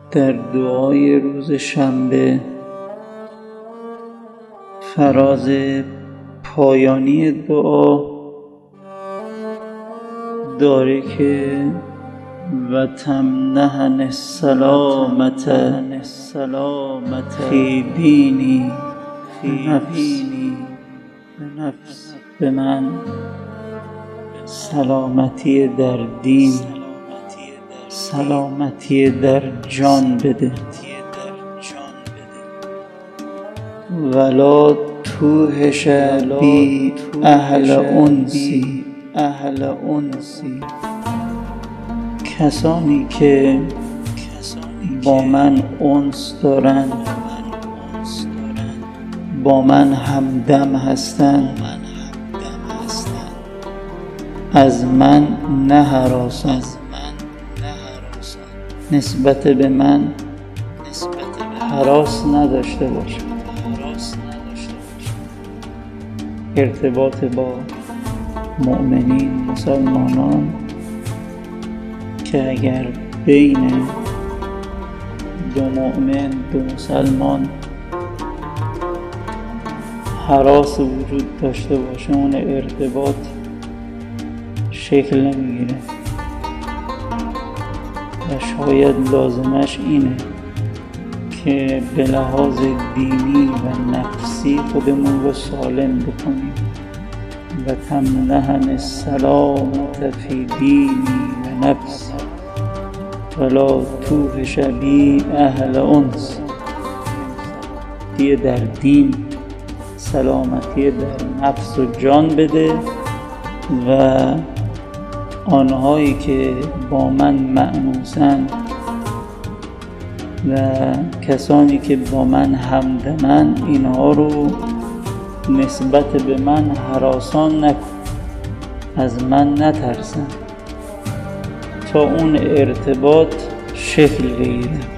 در دعای روز شنبه فراز پایانی دعا داره که و تمنحنی السلامة فی دینی نفس به من سلامتی در دین، سلامتی در جان بده. ولا توحش بی اهل انسی، کسانی که با من انس دارند، با من همدم هستند، از من نهراسان، نسبت به من هراس نداشته باشند. ارتباط با مؤمنین، مسلمانان که اگر بین دو مؤمن، دو مسلمان هراس وجود داشته باشه، اون ارتباط شکل نمیگیره و شاید لازمش اینه که به لحاظ دینی و نفسی خودمون رو سالم بکنیم. و تمنحنی السلامة فی دینی و نفسی ولا توحش بی اهل انس. سلامتی در دین، سلامتی در نفس و جان بده و آنهایی که با من مأنوسند و کسانی که با من همدمن، اینها رو نسبت به من هراسان نکن، از من نترسن تا اون ارتباط شکل بگیره.